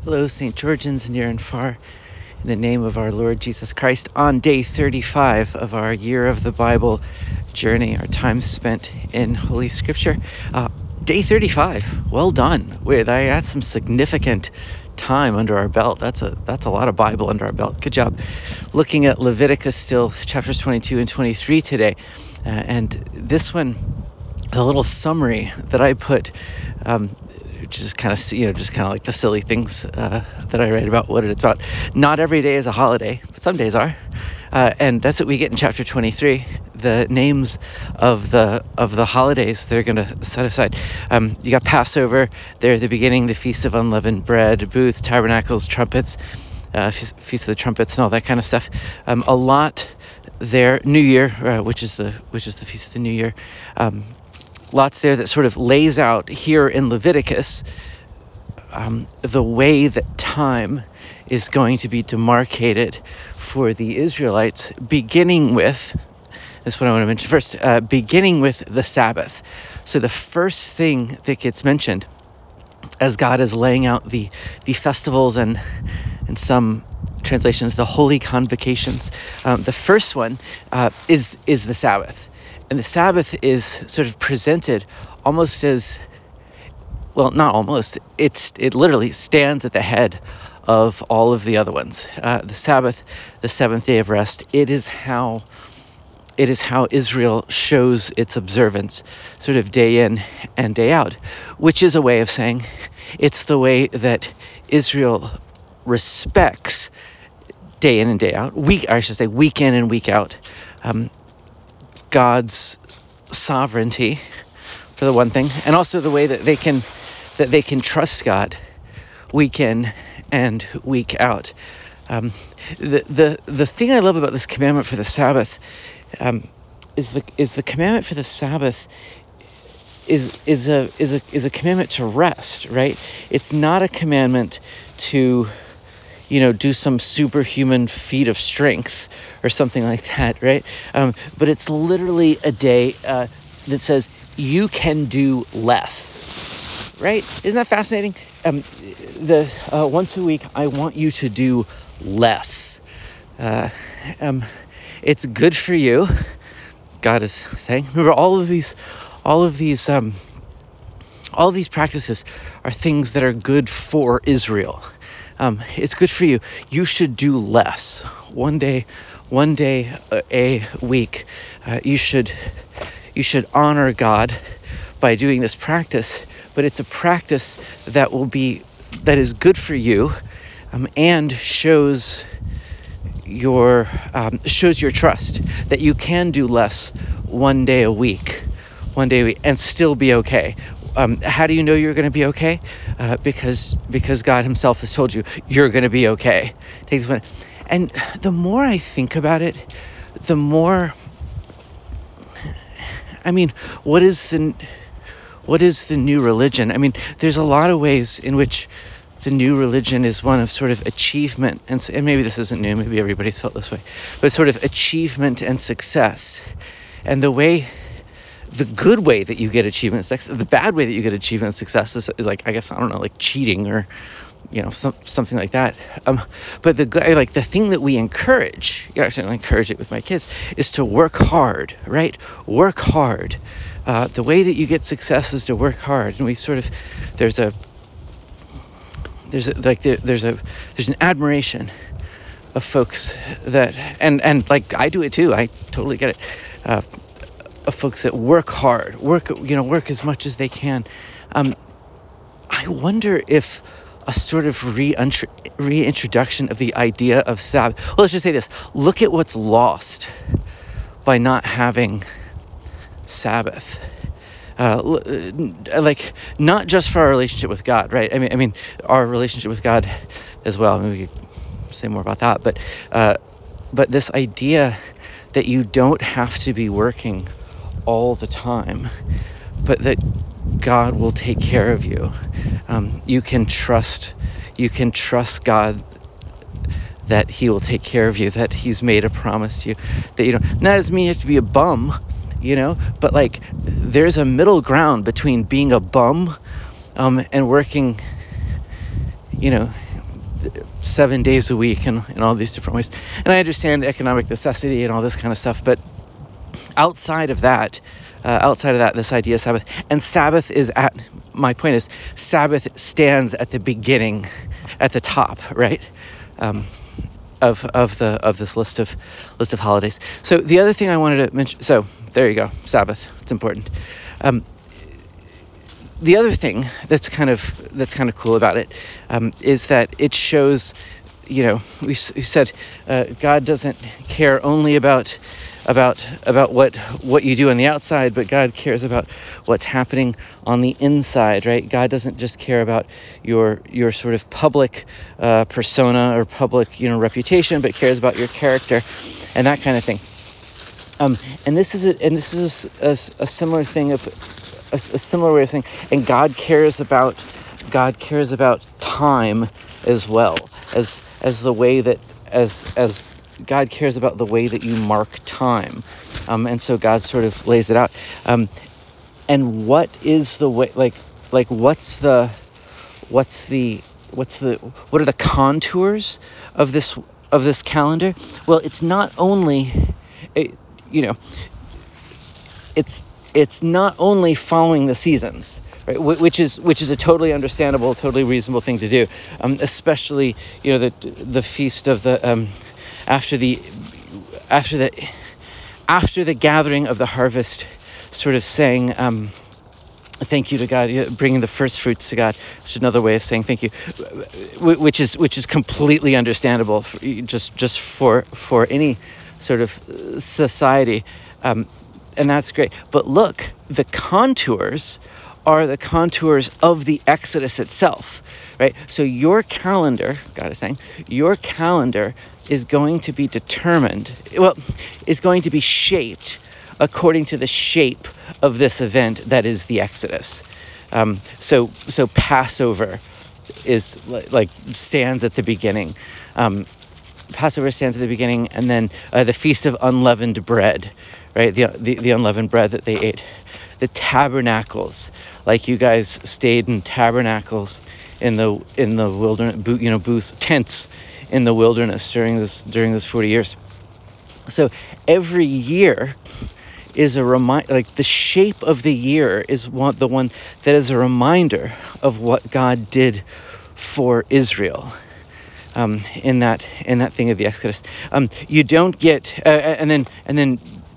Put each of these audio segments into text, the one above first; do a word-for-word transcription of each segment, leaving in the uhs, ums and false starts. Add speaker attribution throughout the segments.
Speaker 1: Hello, Saint Georgians near and far, in the name of our Lord Jesus Christ, on day thirty-five of our Year of the Bible journey, our time spent in Holy Scripture. Uh, day thirty-five, well done. Wait, I got some significant time under our belt. That's a that's a lot of Bible under our belt. Good job. Looking at Leviticus still, chapters twenty-two and twenty-three today, uh, and this one, the little summary that I put. Um, just kind of, you know, just kind of like the silly things uh, that I write about what it's about. Not every day is a holiday, but some days are. Uh, and that's what we get in chapter twenty-three, the names of the of the holidays they're going to set aside. Um, you got Passover there at the beginning, the Feast of Unleavened Bread, booths, tabernacles, trumpets, uh, Feast, Feast of the Trumpets, and all that kind of stuff. Um, a lot there. New Year, uh, which is the which is the Feast of the New Year. Um, Lots there that sort of lays out here in Leviticus um, the way that time is going to be demarcated for the Israelites, beginning with, that's what I want to mention first, uh, beginning with the Sabbath. So the first thing that gets mentioned as God is laying out the, the festivals and, in some translations, the holy convocations, um, the first one uh, is is the Sabbath. And the Sabbath is sort of presented almost as, well, not almost, it's it literally stands at the head of all of the other ones. Uh, the Sabbath, the seventh day of rest, it is how it is how Israel shows its observance sort of day in and day out, which is a way of saying it's the way that Israel respects day in and day out, week, I should say week in and week out, um, God's sovereignty, for the one thing, and also the way that they can that they can trust God week in and week out. Um, the the the thing I love about this commandment for the Sabbath um, is the is the commandment for the Sabbath is is a is a is a commandment to rest, right? It's not a commandment to, you know, do some superhuman feat of strength or something like that, right? Um, but it's literally a day uh, that says you can do less, right? Isn't that fascinating? Um, the uh, once a week, I want you to do less. Uh, um, it's good for you, God is saying. Remember, all of these, all of these, um, all of these practices are things that are good for Israel. Um, it's good for you. You should do less. One day, one day a, a week. Uh, you should, you should honor God by doing this practice. But it's a practice that will be, that is good for you, um, and shows your, um, shows your trust that you can do less one day a week, one day a week, and still be okay. Um, how do you know you're going to be okay? Uh, because because God Himself has told you you're going to be okay. Take this one, and the more I think about it, the more. I mean, what is the what is the new religion? I mean, there's a lot of ways in which the new religion is one of sort of achievement, and, and maybe this isn't new. Maybe everybody's felt this way, but sort of achievement and success, and the way. The good way that you get achievement and success, the bad way that you get achievement and success is, is like, I guess, I don't know, like cheating or, you know, some, something like that. Um, but the good, like the thing that we encourage, yeah, I certainly encourage it with my kids, is to work hard, right? Work hard. Uh, the way that you get success is to work hard. And we sort of, there's a, there's a, like, there, there's a, there's an admiration of folks that, and, and like, I do it too. I totally get it. Uh, of folks that work hard, work, you know, work as much as they can. Um, I wonder if a sort of re-intro- reintroduction of the idea of Sabbath. Well, let's just say this. Look at what's lost by not having Sabbath. Uh, like, not just for our relationship with God, right? I mean, I mean, our relationship with God as well. I mean, we could say more about that, but, uh, but this idea that you don't have to be working all the time, but that God will take care of you. Um, you can trust, you can trust God that He will take care of you, that He's made a promise to you, that you know, not doesn't mean you have to be a bum, you know, but like there's a middle ground between being a bum um, and working, you know, seven days a week and in all these different ways. And I understand economic necessity and all this kind of stuff, but outside of that, uh, outside of that, this idea of Sabbath, and Sabbath is at, my point is, Sabbath stands at the beginning, at the top, right? Um, of of the of this list of list of holidays. So the other thing I wanted to mention, so there you go, Sabbath, it's important. Um, the other thing that's kind of that's kind of cool about it um, is that it shows, you know, we, we said uh, God doesn't care only about about about what what you do on the outside, but God cares about what's happening on the inside, right? God doesn't just care about your your sort of public uh, persona or public, you know, reputation, but cares about your character and that kind of thing. Um, and this is a, and this is a, a, a similar thing of a, a similar way of saying, and God cares about God cares about time as well as as the way that as as God cares about the way that you mark time. Um, and so God sort of lays it out. Um, and what is the way, like, like what's the, what's the, what's the, what are the contours of this, of this calendar? Well, it's not only, it, you know, it's, it's not only following the seasons, right? Which is, which is a totally understandable, totally reasonable thing to do. Um, especially, you know, the, the feast of the, um, after the, after the, after the gathering of the harvest, sort of saying, um, thank you to God, bringing the first fruits to God, which is another way of saying thank you, which is which is completely understandable, for, just just for for any sort of society, um, and that's great. But look, the contours are the contours of the Exodus itself, right? So your calendar, God is saying, your calendar is going to be determined, well, is going to be shaped according to the shape of this event that is the Exodus. Um, so, so Passover is like, like stands at the beginning. Um, Passover stands at the beginning, and then uh, the Feast of Unleavened Bread, right? The, the the unleavened bread that they ate. The tabernacles, like you guys stayed in tabernacles in the in the wilderness, you know, booths, tents in the wilderness during this during those forty years. So every year is a reminder, like the shape of the year is one, the one that is a reminder of what God did for Israel. Um, in that in that thing of the Exodus, um, you don't get, uh, and then and then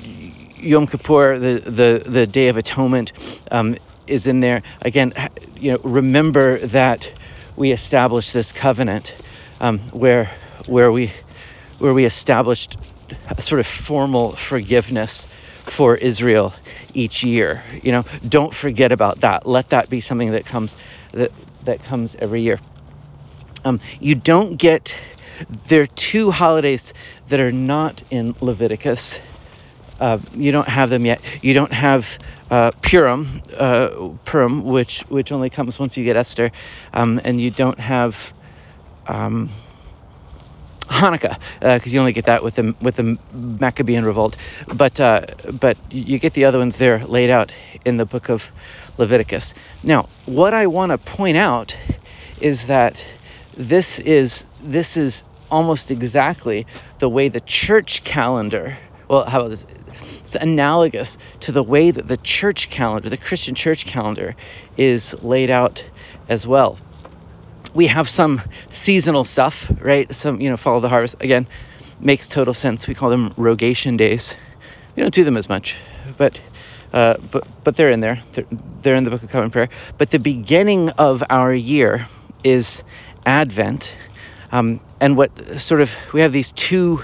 Speaker 1: Yom Kippur, the the the Day of Atonement, um, is in there again. You know, remember that we established this covenant um, where where we where we established a sort of formal forgiveness for Israel each year. You know, don't forget about that. Let that be something that comes that that comes every year. Um, you don't get, there are two holidays that are not in Leviticus. Uh, you don't have them yet. You don't have uh, Purim, uh, Purim, which which only comes once you get Esther, um, and you don't have um, Hanukkah because uh, you only get that with the with the Maccabean revolt. But uh, but you get the other ones there laid out in the book of Leviticus. Now, what I want to point out is that This is this is almost exactly the way the church calendar, well, how about this? It's analogous to the way that the church calendar, the Christian church calendar, is laid out as well. We have some seasonal stuff, right? Some, you know, follow the harvest. Again, makes total sense. We call them rogation days. We don't do them as much, but uh, but but they're in there. They're, they're in the Book of Common Prayer. But the beginning of our year is Advent, um, and what sort of we have these two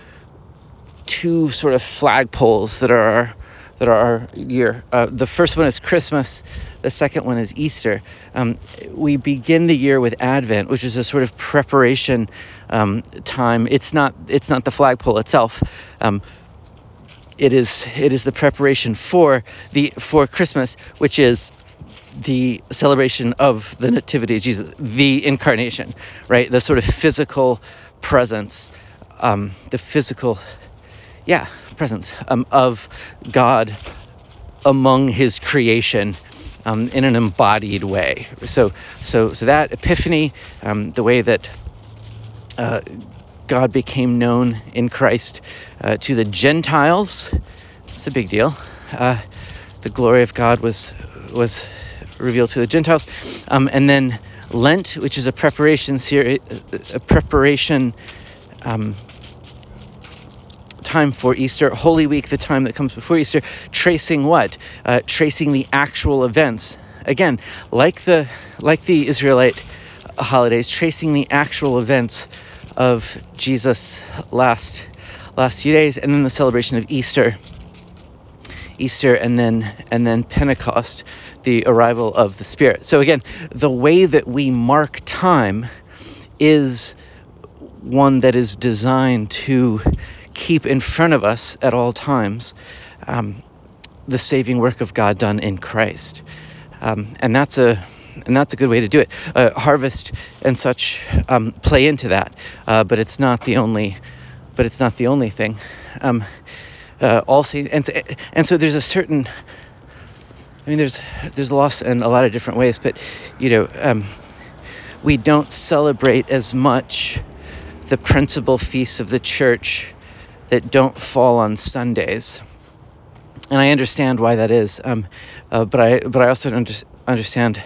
Speaker 1: two sort of flagpoles that are our, that are our year. Uh, the first one is Christmas. The second one is Easter. Um, we begin the year with Advent, which is a sort of preparation um, time. It's not it's not the flagpole itself. Um, it is it is the preparation for the for Christmas, which is the celebration of the nativity of Jesus, the incarnation, right? The sort of physical presence, um, the physical, yeah, presence um, of God among his creation um, in an embodied way. So, so, so that Epiphany, um, the way that uh, God became known in Christ uh, to the Gentiles. It's a big deal. Uh, the glory of God was was revealed to the Gentiles, um, and then Lent, which is a preparation series, a preparation um, time for Easter. Holy Week, the time that comes before Easter, tracing what? Uh, tracing the actual events. Again, like the like the Israelite holidays, tracing the actual events of Jesus' last last few days, and then the celebration of Easter. Easter and then and then Pentecost, the arrival of the Spirit. So again, the way that we mark time is one that is designed to keep in front of us at all times um, the saving work of God done in Christ, um, and that's a and that's a good way to do it. Uh, harvest and such um, play into that, uh, but it's not the only. But it's not the only thing. Um, uh, also, and and so there's a certain. I mean, there's there's loss in a lot of different ways, but you know, um, we don't celebrate as much the principal feasts of the church that don't fall on Sundays, and I understand why that is. Um, uh, but I but I also under, understand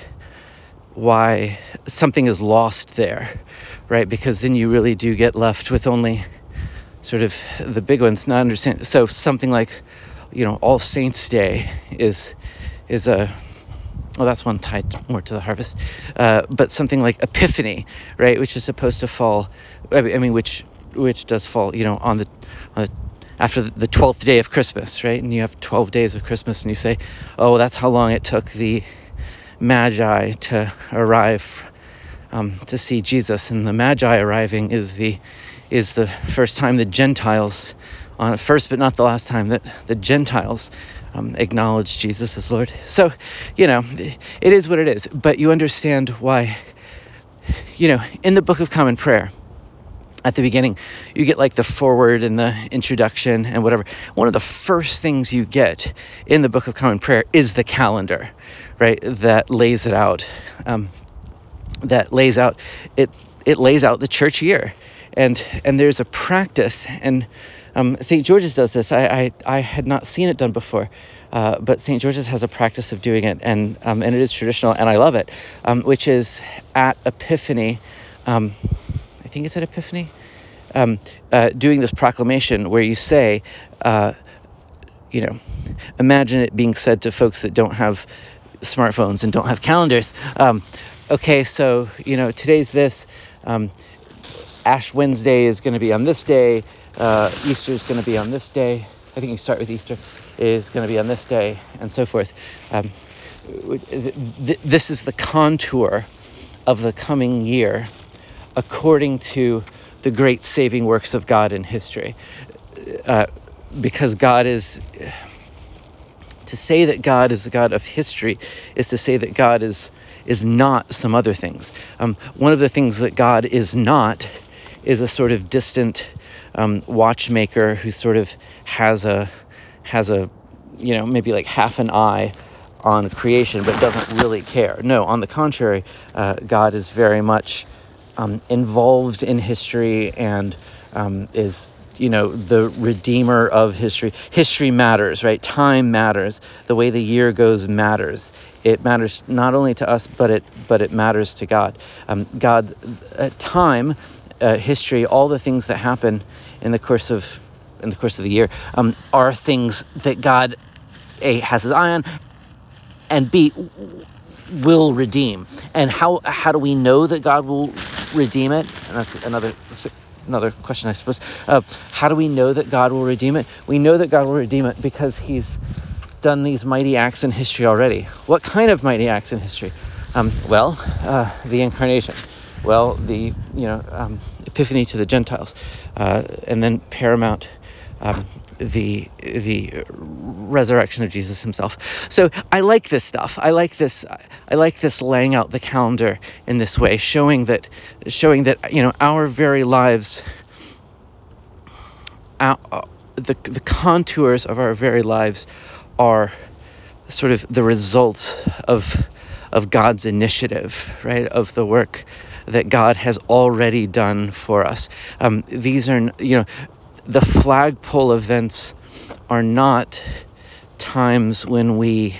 Speaker 1: why something is lost there, right? Because then you really do get left with only sort of the big ones. Not understand. So something like, you know, All Saints Day is is a well, that's one tied more to the harvest. Uh, but something like Epiphany, right, which is supposed to fall. I mean, which which does fall, you know, on the, on the after the twelfth day of Christmas, right? And you have twelve days of Christmas, and you say, oh, that's how long it took the Magi to arrive um, to see Jesus. And the Magi arriving is the is the first time the Gentiles, on first but not the last time, that the Gentiles um, acknowledge Jesus as Lord. So, you know, it is what it is. But you understand why, you know, in the Book of Common Prayer, at the beginning, you get like the foreword and the introduction and whatever. One of the first things you get in the Book of Common Prayer is the calendar, right? That lays it out. Um, that lays out it. It lays out the church year, and and there's a practice, and um, Saint George's does this. I, I I had not seen it done before, uh, but Saint George's has a practice of doing it, and um, and it is traditional, and I love it. Um, which is at Epiphany. Um, I think it's at Epiphany, um, uh, doing this proclamation where you say, uh, you know, imagine it being said to folks that don't have smartphones and don't have calendars. Um, okay, so, you know, today's this, um, Ash Wednesday is going to be on this day, uh, Easter is going to be on this day, I think you start with Easter, is going to be on this day, and so forth. Um, th- this is the contour of the coming year, according to the great saving works of God in history. Uh, because God is, to say that God is a God of history is to say that God is is not some other things. Um, one of the things that God is not is a sort of distant um, watchmaker who sort of has a has a you know maybe like half an eye on creation but doesn't really care. No, on the contrary, uh, God is very much Um, involved in history and um, is, you know, the redeemer of history. History matters, right? Time matters. The way the year goes matters. It matters not only to us, but it but it matters to God. Um, God, uh, time, uh, history, all the things that happen in the course of in the course of the year um, are things that God A, has his eye on, and B, will redeem. And how how do we know that God will redeem it? And that's another that's another question, I suppose. Uh, how do we know that God will redeem it? We know that God will redeem it because he's done these mighty acts in history already. What kind of mighty acts in history? Um, well, uh, the incarnation. Well, the you know um, Epiphany to the Gentiles, uh, and then paramount, um, the the resurrection of Jesus himself. So I like this stuff. I like this. I like this laying out the calendar in this way, showing that showing that you know our very lives, our, the the contours of our very lives, are sort of the result of of God's initiative, right? Of the work that God has already done for us. Um, these are, you know, the flagpole events are not times when we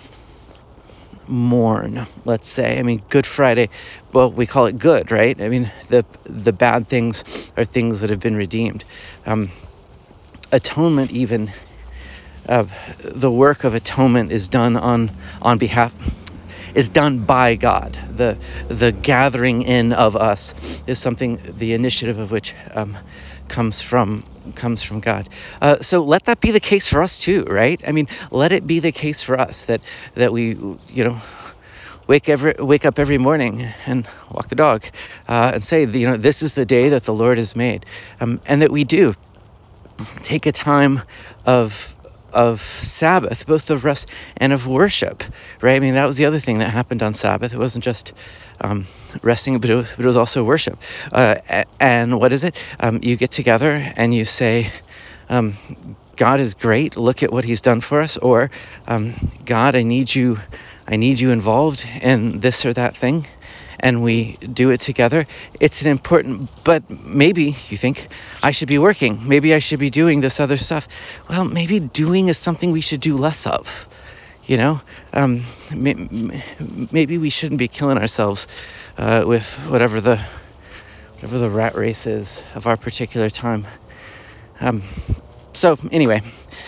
Speaker 1: mourn, let's say. I mean, Good Friday, well, we call it good, right? I mean, the the bad things are things that have been redeemed. Um, atonement, even, uh, the work of atonement is done on on behalf, is done by God. The the gathering in of us is something, the initiative of which um, comes from comes from God. Uh, so let that be the case for us too, right? I mean, let it be the case for us that that we, you know, wake every wake up every morning and walk the dog, uh, and say, you know, this is the day that the Lord has made, um, and that we do take a time of of Sabbath, both of rest and of worship, right? I mean, that was the other thing that happened on Sabbath. It wasn't just um, resting, but it, was, but it was also worship. Uh, and what is it? Um, you get together and you say, um, God is great. Look at what he's done for us. Or, um, God, I need you. I need you involved in this or that thing. And we do it together. It's an important, but maybe you think I should be working. Maybe I should be doing this other stuff. Well, maybe doing is something we should do less of. You know, um, maybe we shouldn't be killing ourselves uh, with whatever the whatever the rat race is of our particular time. Um, so anyway,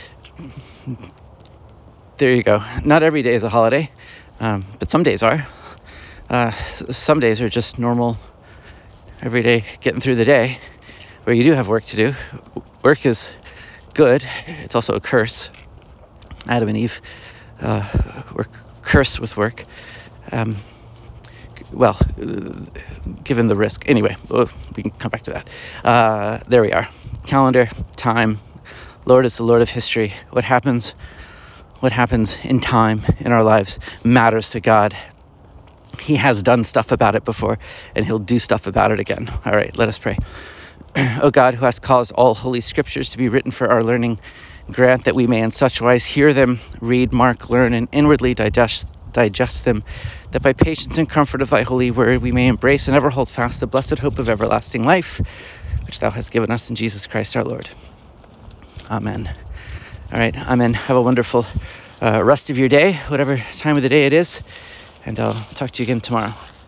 Speaker 1: there you go. Not every day is a holiday, um, but some days are. Uh, some days are just normal, every day getting through the day, where you do have work to do. Work is good. It's also a curse. Adam and Eve uh, were cursed with work. Um, well, given the risk. Anyway, we can come back to that. Uh, there we are. Calendar, time. Lord is the Lord of history. What happens, what happens in time in our lives matters to God. He has done stuff about it before, and he'll do stuff about it again. All right, let us pray. O God, who has caused all holy scriptures to be written for our learning, grant that we may in such wise hear them, read, mark, learn, and inwardly digest, digest them, that by patience and comfort of thy holy word we may embrace and ever hold fast the blessed hope of everlasting life, which thou hast given us in Jesus Christ our Lord. Amen. All right, amen. Have a wonderful uh, rest of your day, whatever time of the day it is. And I'll talk to you again tomorrow.